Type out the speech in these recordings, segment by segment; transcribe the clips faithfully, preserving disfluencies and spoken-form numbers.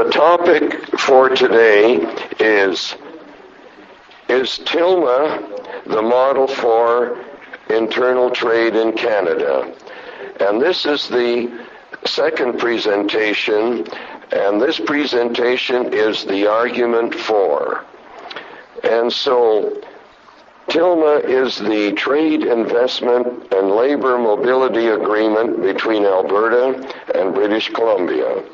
the topic for today is, is Tilma the model for internal trade in Canada? And this is the second presentation, and this presentation is the argument for. And so, Tilma is the Trade, Investment, and Labor Mobility Agreement between Alberta and British Columbia.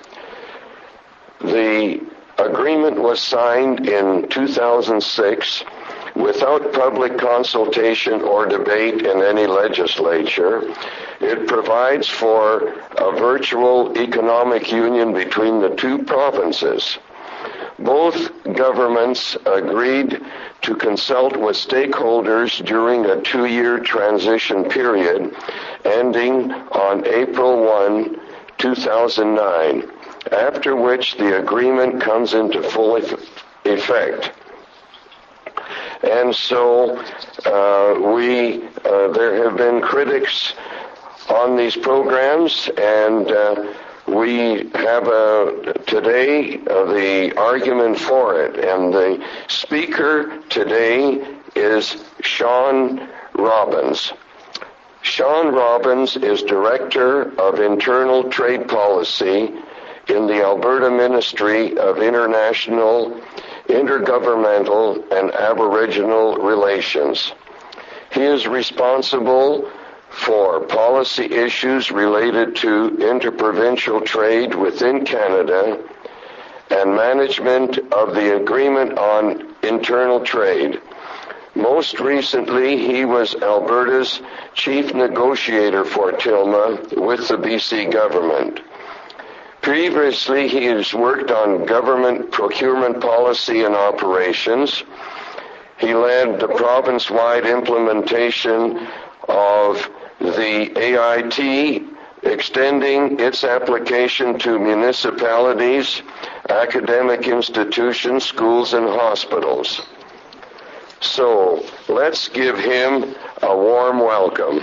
The agreement was signed in two thousand six without public consultation or debate in any legislature. It provides for a virtual economic union between the two provinces. Both governments agreed to consult with stakeholders during a two-year transition period ending on April first, two thousand nine, after which the agreement comes into full effect. And so uh, we, uh, there have been critics on these programs, and uh, we have uh, today uh, the argument for it. And the speaker today is Sean Robbins. Sean Robbins is Director of Internal Trade Policy in the Alberta Ministry of International, Intergovernmental, and Aboriginal Relations. He is responsible for policy issues related to interprovincial trade within Canada and management of the Agreement on Internal Trade. Most recently, he was Alberta's chief negotiator for Tilma with the B C government. Previously, he has worked on government procurement policy and operations. He led the province-wide implementation of the A I T, extending its application to municipalities, academic institutions, schools, and hospitals. So, let's give him a warm welcome.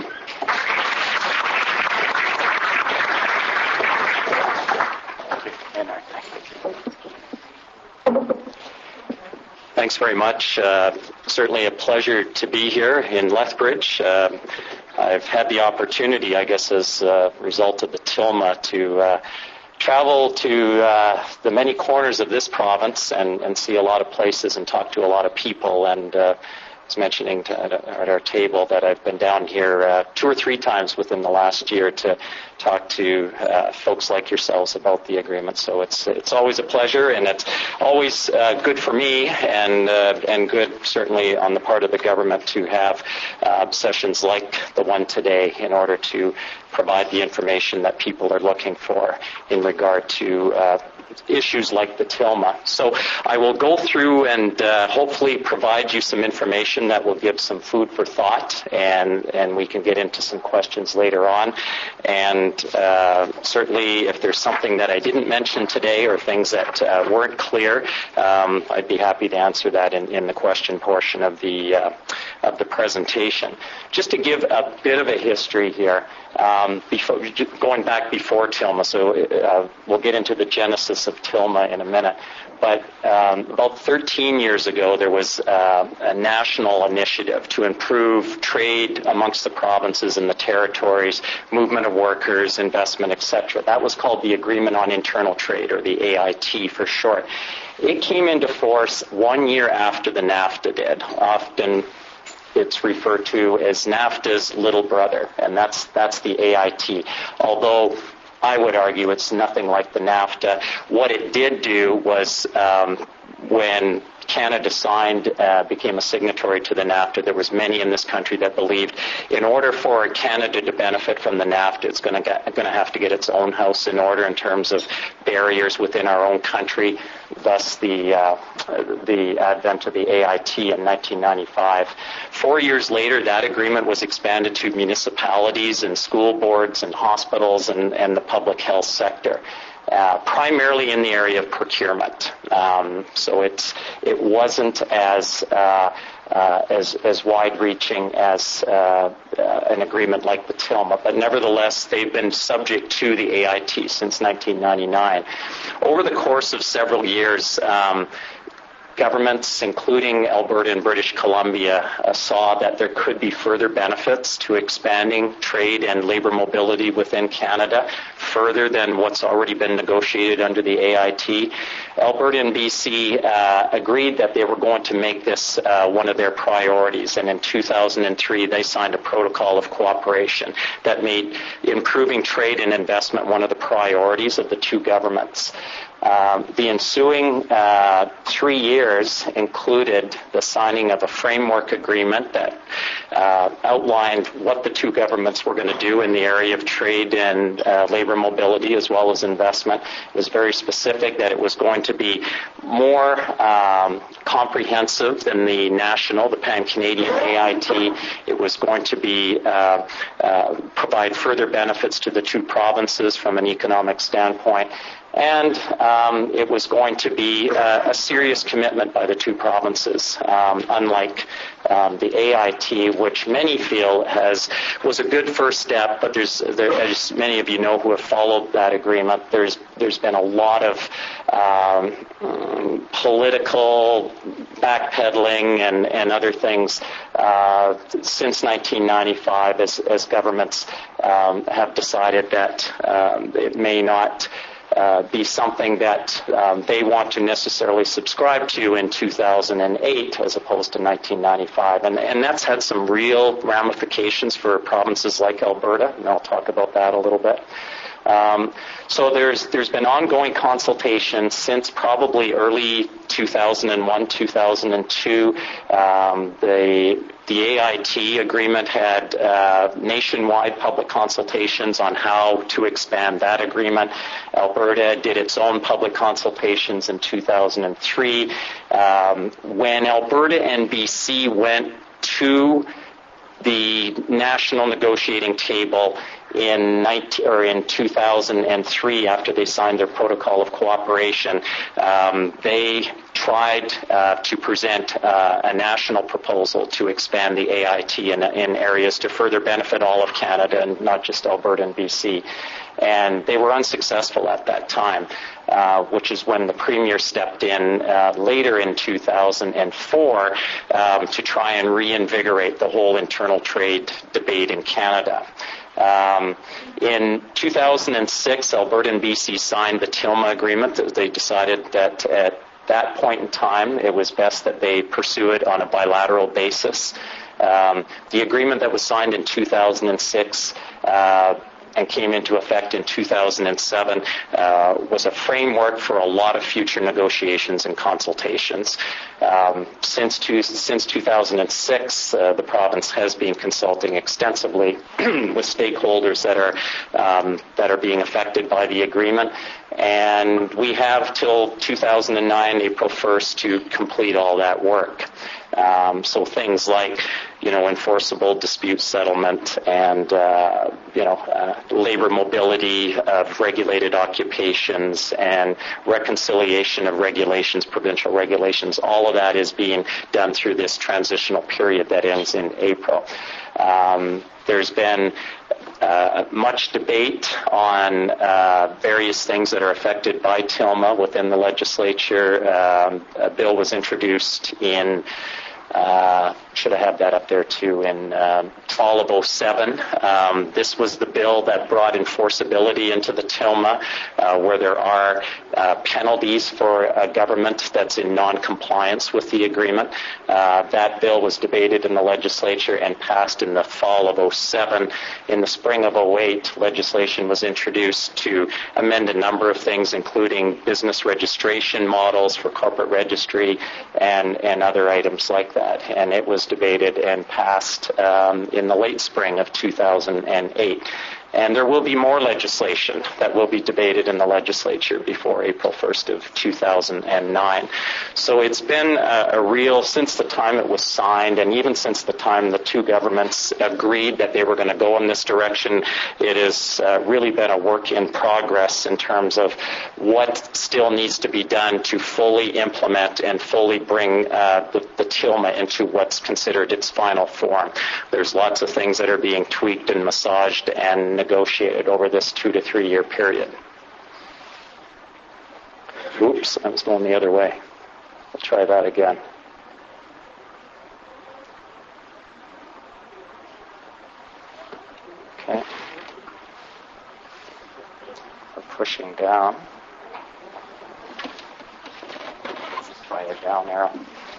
Thanks very much. Uh, certainly a pleasure to be here in Lethbridge. Uh, I've had the opportunity, I guess, as a result of the Tilma, to uh, travel to uh, the many corners of this province and, and see a lot of places and talk to a lot of people. And uh, I was mentioning to, at, at our table that I've been down here uh, two or three times within the last year to talk to uh, folks like yourselves about the agreement. So it's it's always a pleasure, and it's always uh, good for me and uh, and good certainly on the part of the government to have uh, sessions like the one today in order to provide the information that people are looking for in regard to uh, issues like the Tilma. So I will go through and uh, hopefully provide you some information that will give some food for thought, and, and we can get into some questions later on. And uh, certainly if there's something that I didn't mention today or things that uh, weren't clear, um, I'd be happy to answer that in, in the question portion of the, uh, of the presentation. Just to give a bit of a history here, um, before, going back before Tilma, so uh, we'll get into the genesis of Tilma in a minute. But um, about thirteen years ago, there was uh, a national initiative to improve trade amongst the provinces and the territories, movement of workers, investment, et cetera. That was called the Agreement on Internal Trade, or the A I T for short. It came into force one year after the NAFTA did. Often it's referred to as NAFTA's little brother, and that's that's the A I T. Although I would argue it's nothing like the NAFTA. What it did do was um, when Canada signed, uh, became a signatory to the NAFTA, there was many in this country that believed in order for Canada to benefit from the NAFTA, it's going to going to have to get its own house in order in terms of barriers within our own country. Thus, the uh, the advent of the A I T in nineteen ninety-five. Four years later, that agreement was expanded to municipalities and school boards and hospitals and, and the public health sector. Uh, primarily in the area of procurement. Um, so it's, it wasn't as uh, uh, as, as wide-reaching as uh, uh, an agreement like the TILMA. But nevertheless, they've been subject to the A I T since nineteen ninety-nine. Over the course of several years, um, governments, including Alberta and British Columbia, uh, saw that there could be further benefits to expanding trade and labor mobility within Canada, further than what's already been negotiated under the A I T. Alberta and B C uh, agreed that they were going to make this uh, one of their priorities, and in two thousand three they signed a protocol of cooperation that made improving trade and investment one of the priorities of the two governments. Um, the ensuing uh, three years included the signing of a framework agreement that uh, outlined what the two governments were going to do in the area of trade and uh, labor mobility as well as investment. It was very specific that it was going to be more um, comprehensive than the national, the Pan-Canadian A I T. It was going to be uh, uh, provide further benefits to the two provinces from an economic standpoint. And um, it was going to be uh, a serious commitment by the two provinces, um, unlike um, the A I T, which many feel has was a good first step. But there's, there, as many of you know who have followed that agreement, there's there's been a lot of um, political backpedaling and, and other things uh, since nineteen ninety-five, as, as governments um, have decided that um, it may not Uh, be something that um, they want to necessarily subscribe to in two thousand eight as opposed to nineteen ninety-five. And, and that's had some real ramifications for provinces like Alberta, and I'll talk about that a little bit. Um, so there's there's been ongoing consultation since probably early two thousand one, two thousand two. Um, the the A I T agreement had uh, nationwide public consultations on how to expand that agreement. Alberta did its own public consultations in two thousand three. Um, when Alberta and B C went to the national negotiating table in nineteen, or in two thousand three, after they signed their protocol of cooperation, um, they tried uh, to present uh, a national proposal to expand the A I T in, in areas to further benefit all of Canada and not just Alberta and B C. And they were unsuccessful at that time, uh, which is when the Premier stepped in uh, later in two thousand four um, to try and reinvigorate the whole internal trade debate in Canada. Um, in two thousand six, Alberta and B C signed the TILMA agreement. They decided that at that point in time, it was best that they pursue it on a bilateral basis. Um, the agreement that was signed in two thousand six uh, and came into effect in two thousand seven uh, was a framework for a lot of future negotiations and consultations. Um, since, two, since two thousand six, uh, the province has been consulting extensively with stakeholders that are um, that are being affected by the agreement, and we have till two thousand nine, April first, to complete all that work. Um, so things like, you know, enforceable dispute settlement and, uh, you know, uh, labor mobility of regulated occupations and reconciliation of regulations, provincial regulations, all of that is being done through this transitional period that ends in April. Um, there's been Uh, much debate on uh, various things that are affected by TILMA within the legislature. Um, a bill was introduced in, uh, should have had that up there too, in um, fall of oh seven. Um, this was the bill that brought enforceability into the TILMA, uh, where there are uh, penalties for a government that's in non-compliance with the agreement. Uh, that bill was debated in the legislature and passed in the fall of oh seven. In the spring of oh eight, legislation was introduced to amend a number of things, including business registration models for corporate registry and, and other items like that. And it was debated and passed um, in the late spring of two thousand eight. And there will be more legislation that will be debated in the legislature before April first of two thousand nine. So it's been a, a real, since the time it was signed, and even since the time the two governments agreed that they were going to go in this direction, it has uh, really been a work in progress in terms of what still needs to be done to fully implement and fully bring uh, the, the T I L M A into what's considered its final form. There's lots of things that are being tweaked and massaged and negotiated over this two to three year period. Oops, I was going the other way. I'll try that again. Okay. We're pushing down. Try a down arrow.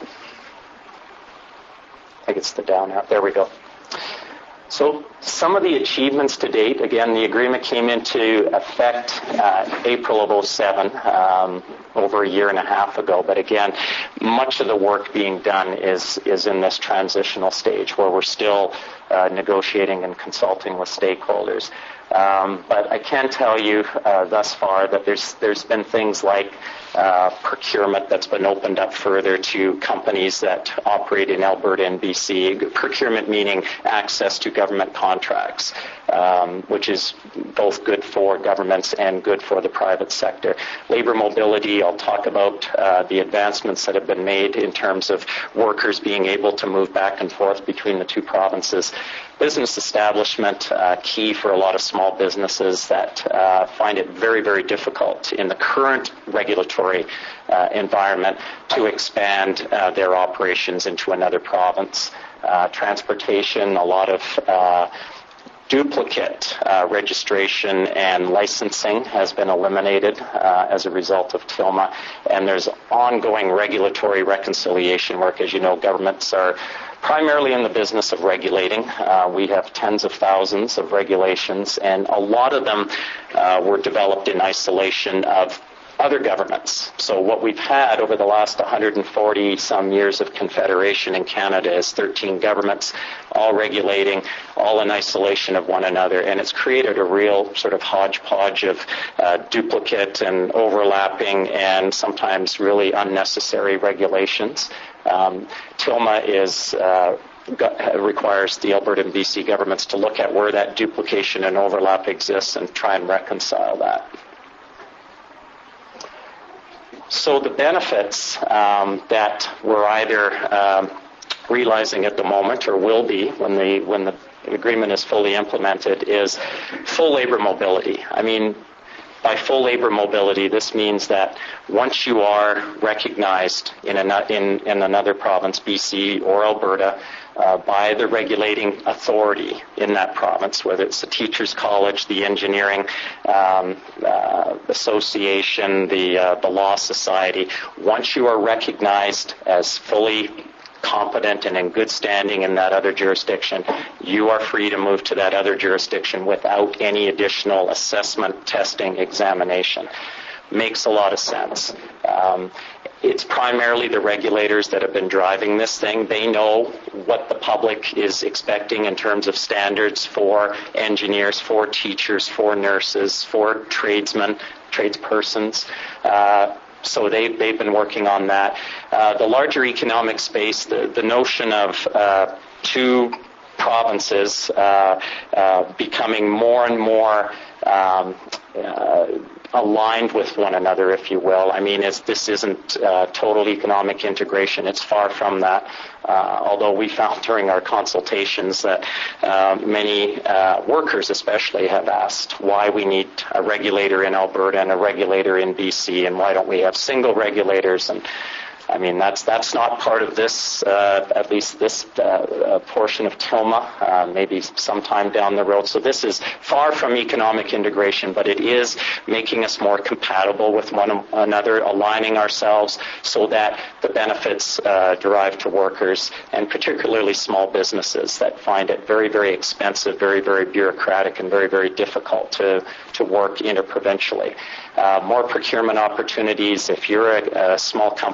I think it's the down arrow. There we go. So some of the achievements to date, again, the agreement came into effect uh, April of oh seven, um, over a year and a half ago. But again, much of the work being done is, is in this transitional stage where we're still uh, negotiating and consulting with stakeholders. Um, but I can tell you uh, thus far that there's there's been things like uh, procurement that's been opened up further to companies that operate in Alberta and B C. Procurement meaning access to government contracts, um, which is both good for governments and good for the private sector. Labor mobility, I'll talk about uh, the advancements that have been made in terms of workers being able to move back and forth between the two provinces. Business establishment, uh, key for a lot of small businesses that uh, find it very, very difficult in the current regulatory uh, environment to expand uh, their operations into another province. Uh, transportation, a lot of uh, duplicate uh, registration and licensing has been eliminated uh, as a result of T I L M A, and there's ongoing regulatory reconciliation work. As you know, governments are primarily in the business of regulating. Uh, we have tens of thousands of regulations, and a lot of them uh, were developed in isolation of other governments. So what we've had over the last one hundred forty some years of confederation in Canada is thirteen governments, all regulating, all in isolation of one another, and it's created a real sort of hodgepodge of uh, duplicate and overlapping and sometimes really unnecessary regulations. Um, T I L M A is uh, requires the Alberta and B C governments to look at where that duplication and overlap exists and try and reconcile that. So the benefits um, that we're either um, realizing at the moment or will be when the when the agreement is fully implemented is full labor mobility. I mean, by full labor mobility, this means that once you are recognized in, an, in, in another province, B C or Alberta, uh, by the regulating authority in that province, whether it's the Teachers College, the Engineering um, uh, Association, the, uh, the Law Society, once you are recognized as fully competent and in good standing in that other jurisdiction, you are free to move to that other jurisdiction without any additional assessment, testing, examination. Makes a lot of sense. Um, it's primarily the regulators that have been driving this thing. They know what the public is expecting in terms of standards for engineers, for teachers, for nurses, for tradesmen, tradespersons. Uh, So they, they've been working on that. Uh, the larger economic space, the, the notion of uh, two provinces uh, uh, becoming more and more um, uh, aligned with one another, if you will. I mean, it's, this isn't uh, total economic integration. It's far from that. Uh, although we found during our consultations that uh, many uh, workers especially have asked why we need a regulator in Alberta and a regulator in B C, and why don't we have single regulators. And I mean, that's that's not part of this, uh, at least this uh, portion of T I L M A, uh, maybe sometime down the road. So this is far from economic integration, but it is making us more compatible with one another, aligning ourselves so that the benefits uh, derived to workers, and particularly small businesses that find it very, very expensive, very, very bureaucratic, and very, very difficult to, to work interprovincially. Uh, more procurement opportunities. If you're a, a small company that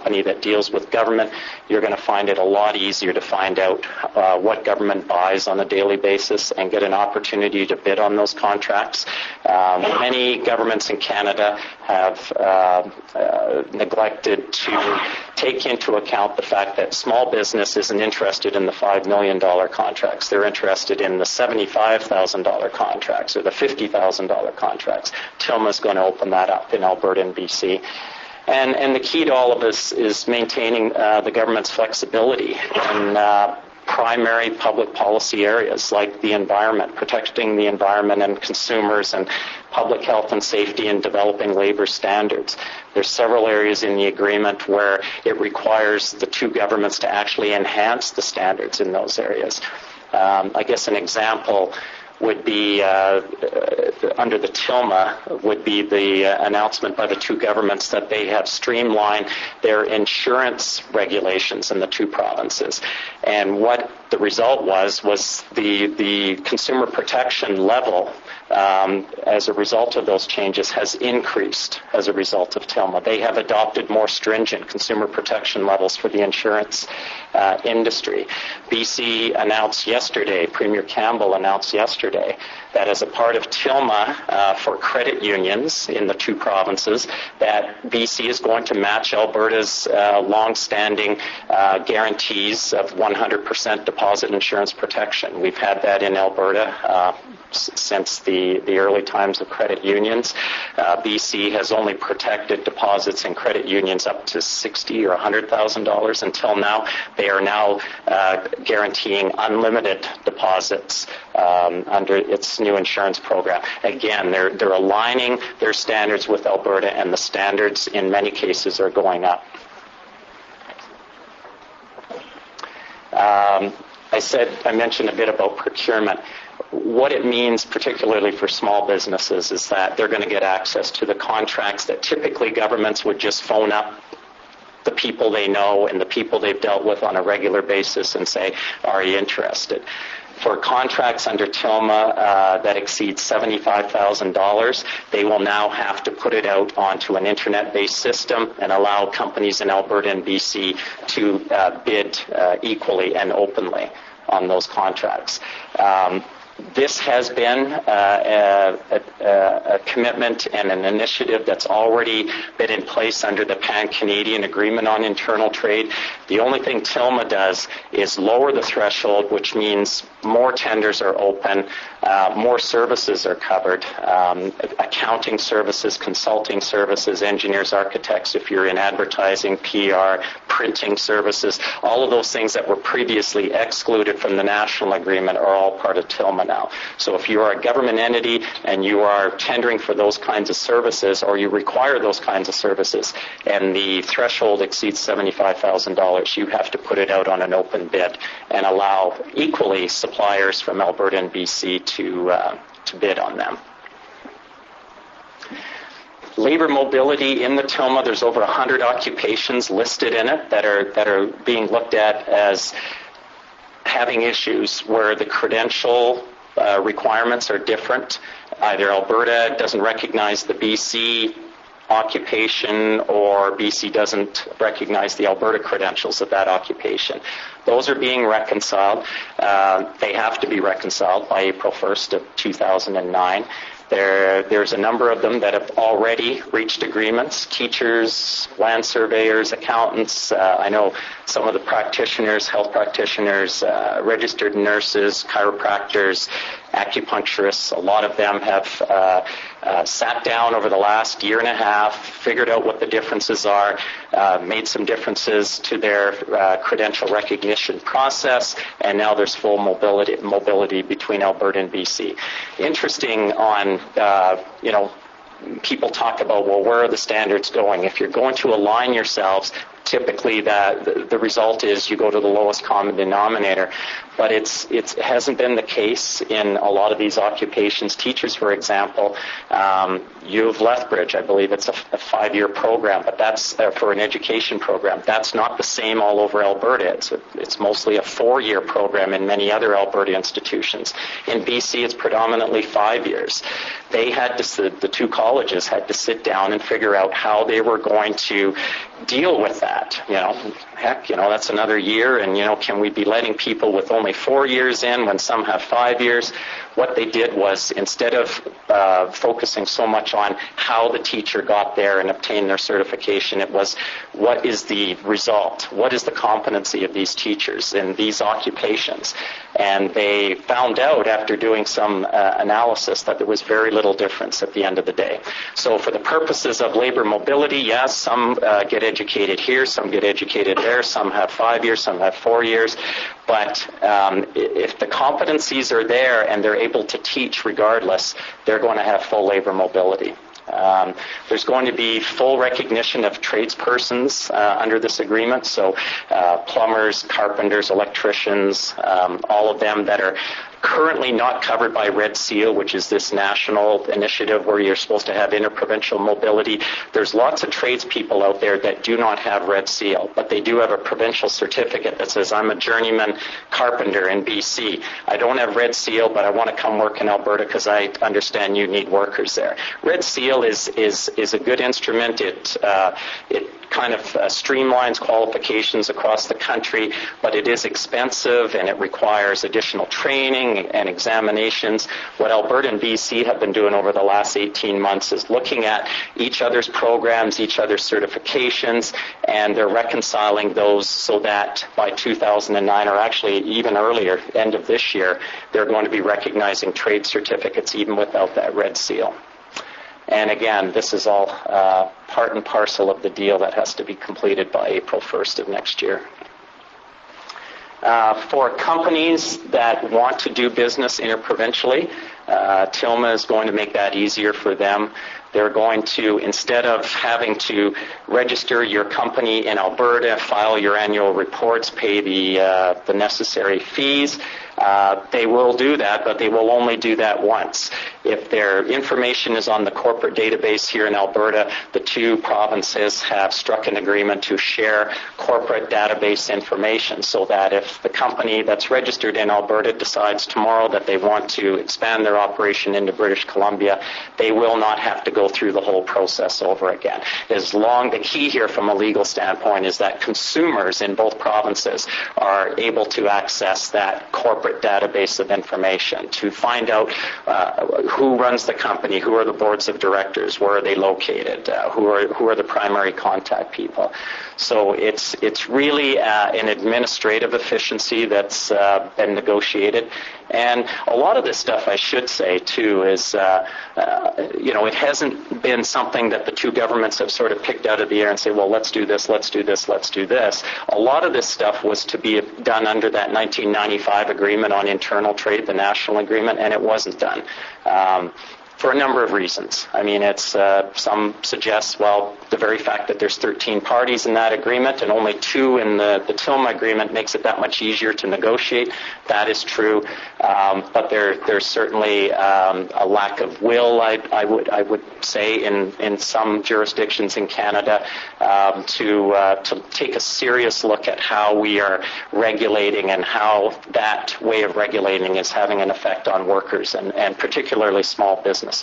deals with government, you're going to find it a lot easier to find out uh, what government buys on a daily basis and get an opportunity to bid on those contracts. Um, many governments in Canada have uh, uh, neglected to take into account the fact that small business isn't interested in the five million dollars contracts. They're interested in the seventy-five thousand dollars contracts or the fifty thousand dollars contracts. Tilma's going to open that up in Alberta and B C. And, and the key to all of this is maintaining uh, the government's flexibility in uh, primary public policy areas like the environment, protecting the environment and consumers, and public health and safety, and developing labor standards. There's several areas in the agreement where it requires the two governments to actually enhance the standards in those areas. Um, I guess an example would be, uh, uh, under the Tilma, would be the uh, announcement by the two governments that they have streamlined their insurance regulations in the two provinces. And what the result was, was the, the consumer protection level um, as a result of those changes has increased as a result of Tilma. They have adopted more stringent consumer protection levels for the insurance uh, industry. B C announced yesterday, Premier Campbell announced yesterday, that as a part of Tilma uh, for credit unions in the two provinces, that B C is going to match Alberta's uh, long-standing uh, guarantees of one hundred percent deposit insurance protection. We've had that in Alberta uh, s- since the, the early times of credit unions. Uh, B C has only protected deposits in credit unions up to sixty thousand dollars or one hundred thousand dollars until now. They are now uh, guaranteeing unlimited deposits um, under its new insurance program. Again, they're, they're aligning their standards with Alberta, and the standards in many cases are going up. Um, I said, I mentioned a bit about procurement. What it means, particularly for small businesses, is that they're going to get access to the contracts that typically governments would just phone up the people they know and the people they've dealt with on a regular basis and say, are you interested? For contracts under Tilma uh, that exceed seventy-five thousand dollars, they will now have to put it out onto an internet-based system and allow companies in Alberta and B C to uh, bid uh, equally and openly on those contracts. Um, This has been uh, a, a, a commitment and an initiative that's already been in place under the Pan-Canadian Agreement on Internal Trade. The only thing Tilma does is lower the threshold, which means more tenders are open, uh, more services are covered, um, accounting services, consulting services, engineers, architects, if you're in advertising, P R, printing services, all of those things that were previously excluded from the national agreement are all part of Tilma now. So if you are a government entity and you are tendering for those kinds of services, or you require those kinds of services, and the threshold exceeds seventy-five thousand dollars, you have to put it out on an open bid and allow equally suppliers from Alberta and B C to uh, to bid on them. Labor mobility in the Tilma, there's over one hundred occupations listed in it that are that are being looked at as having issues where the credential uh, requirements are different. Either Alberta doesn't recognize the B C occupation, or B C doesn't recognize the Alberta credentials of that occupation. Those are being reconciled. Uh, they have to be reconciled by April first of two thousand nine. There, there's a number of them that have already reached agreements. Teachers, land surveyors, accountants. Uh, I know some of the practitioners, health practitioners, uh, registered nurses, chiropractors, acupuncturists. A lot of them have uh, uh, sat down over the last year and a half, figured out what the differences are, uh, made some differences to their uh, credential recognition process, and now there's full mobility, mobility between Alberta and B C. Interesting on, uh, you know, people talk about, well, where are the standards going? If you're going to align yourselves, typically that the, the result is you go to the lowest common denominator. But it's, it's, it hasn't been the case in a lot of these occupations. Teachers, for example, um, U of Lethbridge, I believe it's a, a five-year program, but that's uh, for an education program. That's not the same all over Alberta. It's, a, it's mostly a four-year program in many other Alberta institutions. In B C, it's predominantly five years. They had to, the two colleges had to sit down and figure out how they were going to deal with that? You know, heck, you know, that's another year, and, you know, can we be letting people with only four years in when some have five years? What they did was, instead of uh, focusing so much on how the teacher got there and obtained their certification, it was, what is the result? What is the competency of these teachers in these occupations? And they found out, after doing some uh, analysis, that there was very little difference at the end of the day. So for the purposes of labor mobility, yes, some uh, get educated here, some get educated there, some have five years, some have four years. But um, if the competencies are there and they're able to teach regardless, they're going to have full labor mobility. Um, there's going to be full recognition of tradespersons uh, under this agreement, so uh, plumbers, carpenters, electricians, um, all of them that are currently not covered by Red Seal, which is this national initiative where you're supposed to have interprovincial mobility. There's lots of tradespeople out there that do not have Red Seal, but they do have a provincial certificate that says, I'm a journeyman carpenter in B C. I don't have Red Seal, but I want to come work in Alberta because I understand you need workers there. Red Seal is is is a good instrument. It uh, it kind of uh, streamlines qualifications across the country, but it is expensive and it requires additional training and examinations. What Alberta and B C have been doing over the last eighteen months is looking at each other's programs, each other's certifications, and they're reconciling those so that by two thousand nine, or actually even earlier, end of this year, they're going to be recognizing trade certificates even without that Red Seal. And again, this is all uh, part and parcel of the deal that has to be completed by April first of next year. Uh, for companies that want to do business interprovincially, uh, TILMA is going to make that easier for them. They're going to, instead of having to register your company in Alberta, file your annual reports, pay the uh, the necessary fees, uh, they will do that, but they will only do that once. If their information is on the corporate database here in Alberta, the two provinces have struck an agreement to share corporate database information so that if the company that's registered in Alberta decides tomorrow that they want to expand their operation into British Columbia, they will not have to go through the whole process over again. As long, the key here from a legal standpoint is that consumers in both provinces are able to access that corporate database of information to find out uh, who runs the company, who are the boards of directors, where are they located, uh, who are who are the primary contact people. So it's it's really uh, an administrative efficiency that's uh, been negotiated. And a lot of this stuff, I should say, too, is, uh, uh, you know, it hasn't been something that the two governments have sort of picked out of the air and say, well, let's do this, let's do this, let's do this. A lot of this stuff was to be done under that nineteen ninety-five agreement on internal trade, the national agreement, and it wasn't done. Um, For a number of reasons. I mean, it's uh, some suggest, well, the very fact that there's thirteen parties in that agreement and only two in the, the TILMA agreement makes it that much easier to negotiate. That is true, um, but there there's certainly um, a lack of will, I, I would I would say, in, in some jurisdictions in Canada um, to uh, to take a serious look at how we are regulating and how that way of regulating is having an effect on workers and, and particularly small businesses.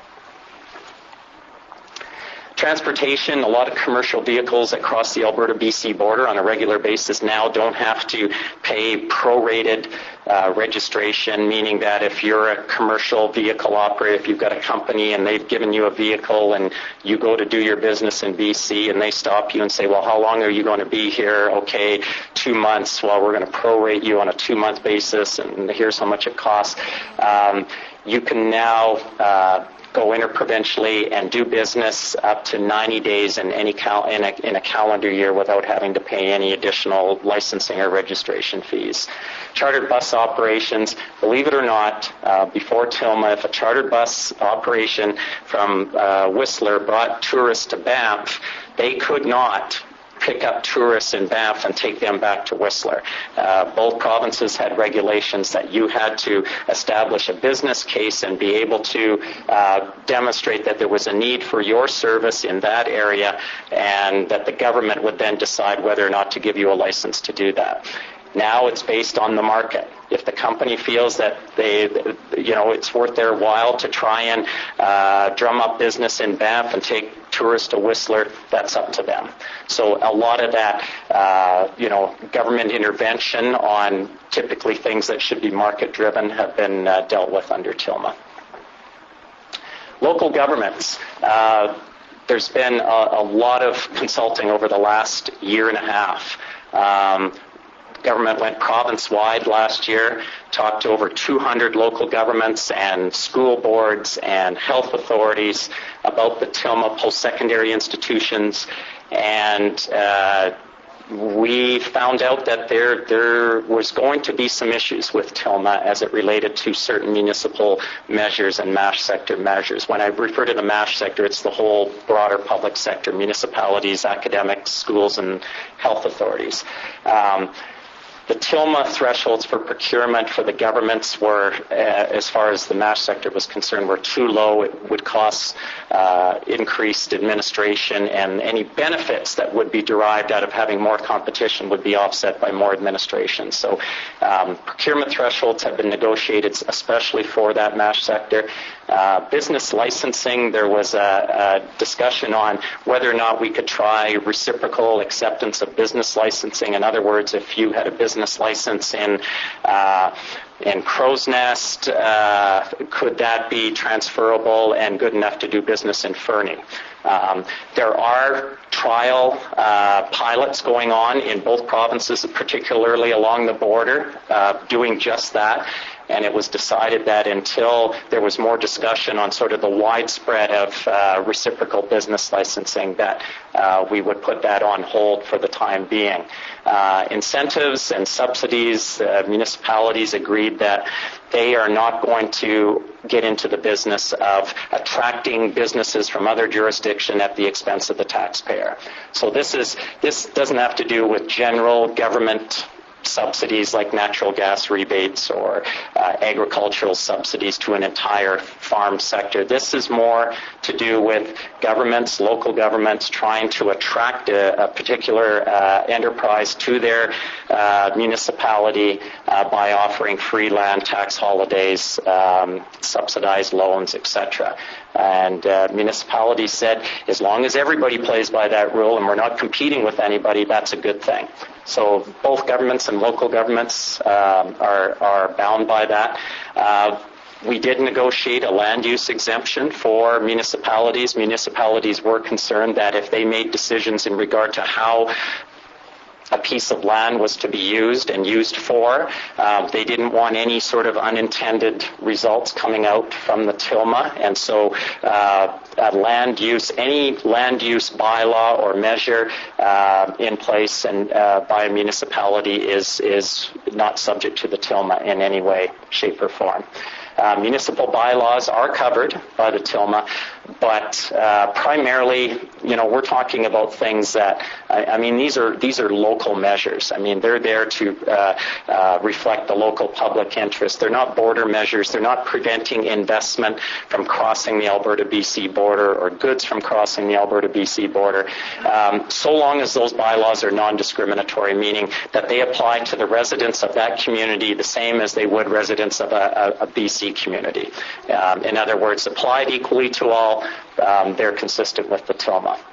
Transportation, a lot of commercial vehicles that cross the Alberta-B C border on a regular basis now don't have to pay prorated uh, registration, meaning that if you're a commercial vehicle operator, if you've got a company and they've given you a vehicle and you go to do your business in B C and they stop you and say, well, how long are you going to be here? Okay, two months. Well, we're going to prorate you on a two-month basis, and here's how much it costs. Um, you can now uh, go interprovincially and do business up to ninety days in any cal- in, a, in a calendar year without having to pay any additional licensing or registration fees. Chartered bus operations, believe it or not, uh, before TILMA, if a chartered bus operation from uh, Whistler brought tourists to Banff, they could not pick up tourists in Banff and take them back to Whistler. Uh, both provinces had regulations that you had to establish a business case and be able to uh, demonstrate that there was a need for your service in that area, and that the government would then decide whether or not to give you a license to do that. Now it's based on the market. If the company feels that they, you know, it's worth their while to try and uh, drum up business in Banff and take tourists to Whistler, that's up to them. So a lot of that, uh, you know, government intervention on typically things that should be market-driven have been uh, dealt with under T I L M A. Local governments. Uh, there's been a, a lot of consulting over the last year and a half. Um, Government went province-wide last year, talked to over two hundred local governments and school boards and health authorities about the T I L M A post-secondary institutions, and uh, we found out that there there was going to be some issues with T I L M A as it related to certain municipal measures and MASH sector measures. When I refer to the MASH sector, it's the whole broader public sector, municipalities, academics, schools, and health authorities. Um, The T I L M A thresholds for procurement for the governments were, uh, as far as the MASH sector was concerned, were too low. It would cost uh, increased administration, and any benefits that would be derived out of having more competition would be offset by more administration. So um, procurement thresholds have been negotiated especially for that MASH sector. Uh, business licensing, there was a, a discussion on whether or not we could try reciprocal acceptance of business licensing. In other words, if you had a business license in uh, in Crow's Nest, uh, could that be transferable and good enough to do business in Fernie? Um, there are trial uh, pilots going on in both provinces, particularly along the border, uh, doing just that. And it was decided that until there was more discussion on sort of the widespread of uh, reciprocal business licensing, that uh, we would put that on hold for the time being. Uh, incentives and subsidies, uh, municipalities agreed that they are not going to get into the business of attracting businesses from other jurisdiction at the expense of the taxpayer. So this is this doesn't have to do with general government subsidies like natural gas rebates or uh, agricultural subsidies to an entire farm sector. This is more to do with governments, local governments, trying to attract a, a particular uh, enterprise to their uh, municipality uh, by offering free land, tax holidays, um, subsidized loans, et cetera. And uh, municipalities said, as long as everybody plays by that rule and we're not competing with anybody, that's a good thing. So both governments and local governments um, are, are bound by that. Uh, we did negotiate a land use exemption for municipalities. Municipalities were concerned that if they made decisions in regard to how a piece of land was to be used and used for, Uh, they didn't want any sort of unintended results coming out from the T I L M A, and so uh, a land use, any land use bylaw or measure uh, in place and uh, by a municipality is is not subject to the T I L M A in any way, shape, or form. Uh, municipal bylaws are covered by the T I L M A, but uh, primarily, you know, we're talking about things that, I, I mean, these are these are local measures. I mean, they're there to uh, uh, reflect the local public interest. They're not border measures. They're not preventing investment from crossing the Alberta-B C border or goods from crossing the Alberta-B C border, um, so long as those bylaws are non-discriminatory, meaning that they apply to the residents of that community the same as they would residents of a, a, a B C community. Um, in other words, applied equally to all, um, they're consistent with the T I L M A.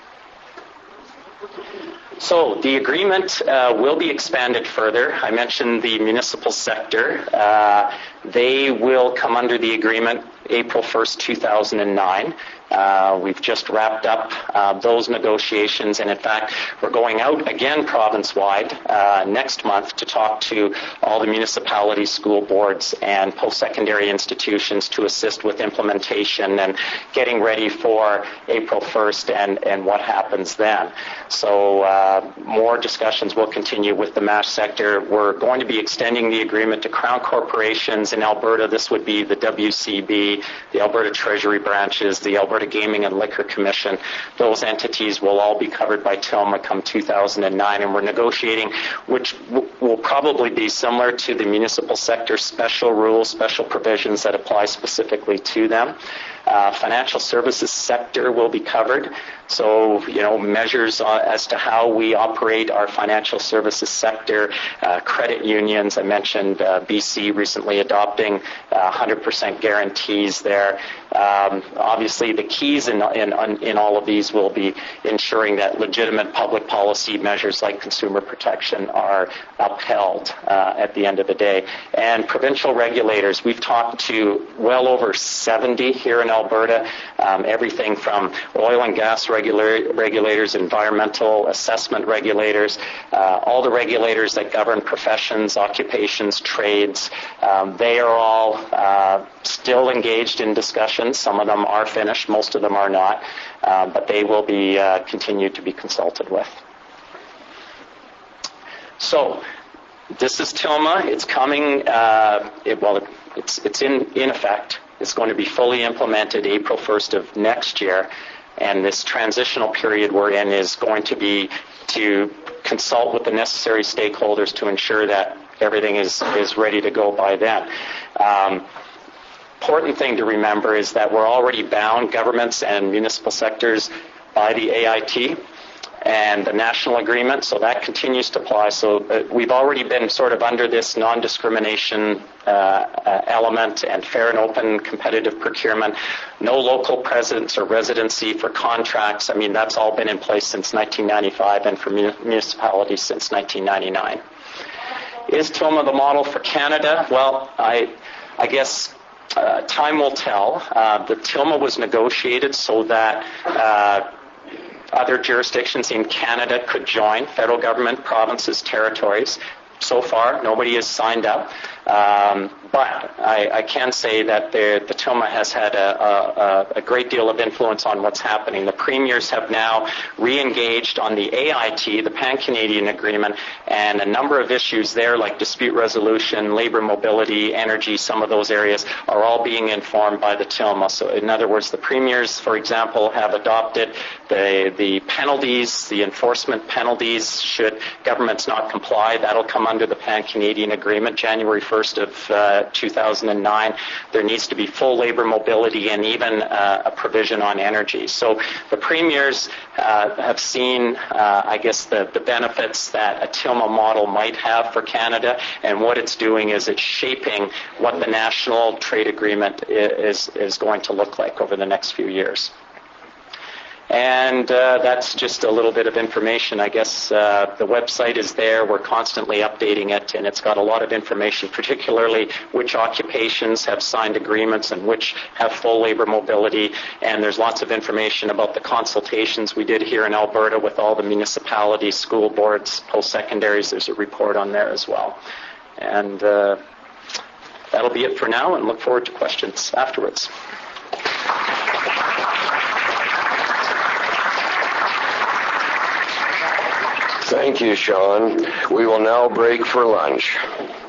So the agreement uh, will be expanded further. I mentioned the municipal sector. Uh, they will come under the agreement April first, two thousand nine. Uh, we've just wrapped up uh, those negotiations, and in fact, we're going out again province-wide uh, next month to talk to all the municipalities, school boards, and post-secondary institutions to assist with implementation and getting ready for April first and, and what happens then. So uh, more discussions will continue with the MASH sector. We're going to be extending the agreement to Crown corporations in Alberta. This would be the W C B, the Alberta Treasury branches, the Alberta Gaming and Liquor Commission. Those entities will all be covered by T I L M A come two thousand nine, and we're negotiating, which w- will probably be similar to the municipal sector special rules, special provisions that apply specifically to them. Uh, financial services sector will be covered. So, you know, measures uh, as to how we operate our financial services sector, uh, credit unions. I mentioned uh, B C recently adopting uh, one hundred percent guarantees there. Um, obviously, the keys in, in, in all of these will be ensuring that legitimate public policy measures like consumer protection are upheld uh, at the end of the day. And provincial regulators, we've talked to well over seventy here in Alberta, um, everything from oil and gas regula- regulators, environmental assessment regulators, uh, all the regulators that govern professions, occupations, trades. Um, they are all uh, still engaged in discussions. Some of them are finished, most of them are not, uh, but they will be uh, continued to be consulted with. So, this is Tilma. It's coming, uh, it, well, it's, it's in, in effect. It's going to be fully implemented April first of next year, and this transitional period we're in is going to be to consult with the necessary stakeholders to ensure that everything is, is ready to go by then. Um, important thing to remember is that we're already bound, governments and municipal sectors, by the A I T and the national agreement, so that continues to apply. So uh, we've already been sort of under this non-discrimination uh, uh, element and fair and open competitive procurement. No local presence or residency for contracts. I mean, that's all been in place since nineteen ninety-five and for municipalities since nineteen ninety-nine. Is Tilma the model for Canada? Well, I, I guess uh, time will tell. Uh, the Tilma was negotiated so that uh, other jurisdictions in Canada could join, federal government, provinces, territories. So far, nobody has signed up. Um, but I, I can say that the, the Tilma has had a, a, a great deal of influence on what's happening. The premiers have now re-engaged on the A I T, the Pan-Canadian Agreement, and a number of issues there like dispute resolution, labor mobility, energy, some of those areas are all being informed by the Tilma. So in other words, the premiers, for example, have adopted the, the penalties, the enforcement penalties should governments not comply. That'll come under the Pan-Canadian Agreement, January first of uh, two thousand nine. There needs to be full labor mobility and even uh, a provision on energy. So the premiers uh, have seen, uh, I guess, the, the benefits that a Tilma model might have for Canada, and what it's doing is it's shaping what the national trade agreement is, is going to look like over the next few years. And uh, that's just a little bit of information. I guess uh, the website is there. We're constantly updating it, and it's got a lot of information, particularly which occupations have signed agreements and which have full labor mobility. And there's lots of information about the consultations we did here in Alberta with all the municipalities, school boards, post-secondaries. There's a report on there as well. And uh, that'll be it for now, and look forward to questions afterwards. Thank you, Sean. We will now break for lunch.